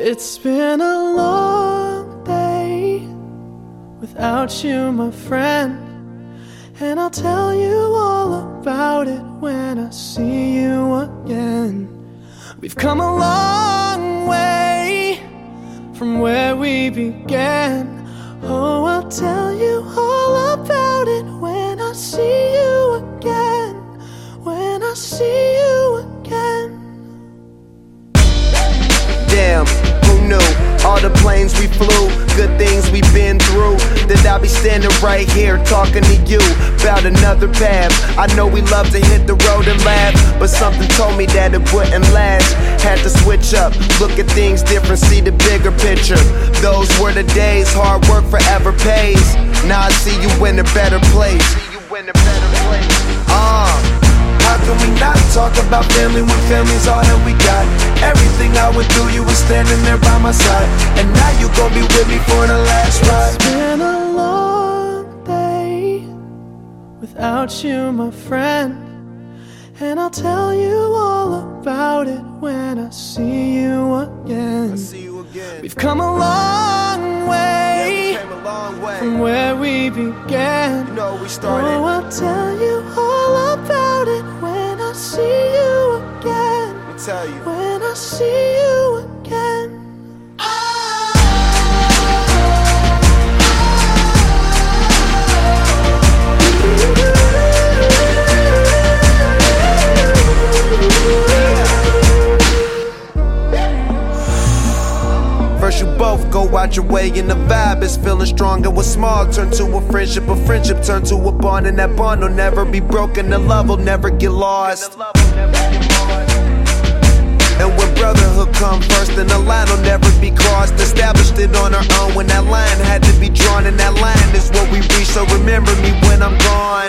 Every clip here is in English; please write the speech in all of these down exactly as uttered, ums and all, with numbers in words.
It's been a long day without you, my friend, and I'll tell you all about it when I see you again. We've come a long way from where we began. Oh, I'll tell you all about it when I see you again. When I see you again. Damn, who knew? All the planes we flew, good things we've been through, that I'll be standing right here talking to you about another path. I know we love to hit the road and laugh, but something told me that it wouldn't last. Had to switch up, look at things different, see the bigger picture. Those were the days, hard work forever pays. Now I see you in a better place. See you in a better place. Uh How can we not talk about family when family's all that we got? Everything I went through, you were standing there by my side, and now you gon' be with me for the last ride. It's been a long day without you, my friend, and I'll tell you all about it when I see you again. I see you again. We've come a long way, yeah, we came a long way from where we began. You know we started. Oh, I'll tell you all about it when I see you again. Let me tell you. When I see you again. First you both go out your way and the vibe is feeling strong, and what's small turn to a friendship, a friendship turn to a bond, and that bond will never be broken, the love will never get lost. And when brotherhood come first, then the line will never be crossed. Established it on our own when that line had to be drawn, and that line is what we reach, so remember me when I'm gone.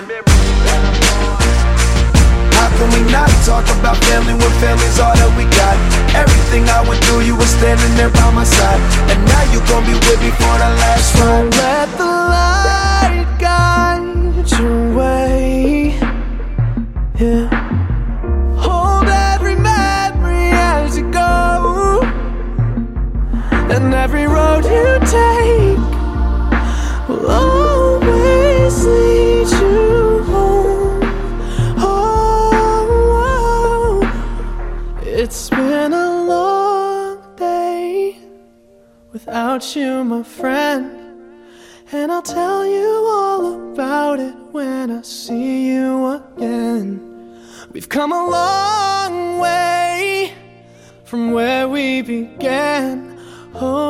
How can we not talk about family when family's all that we got? Everything I went through, you were standing there by my side, and now you gon' be with me for the last ride. So let the light guide your way, yeah. Hold every memory as you go, and every road you take will always lead you home. Oh, it's been a long day without you, my friend, and I'll tell you all about it when I see you again. We've come a long way from where we began. Oh,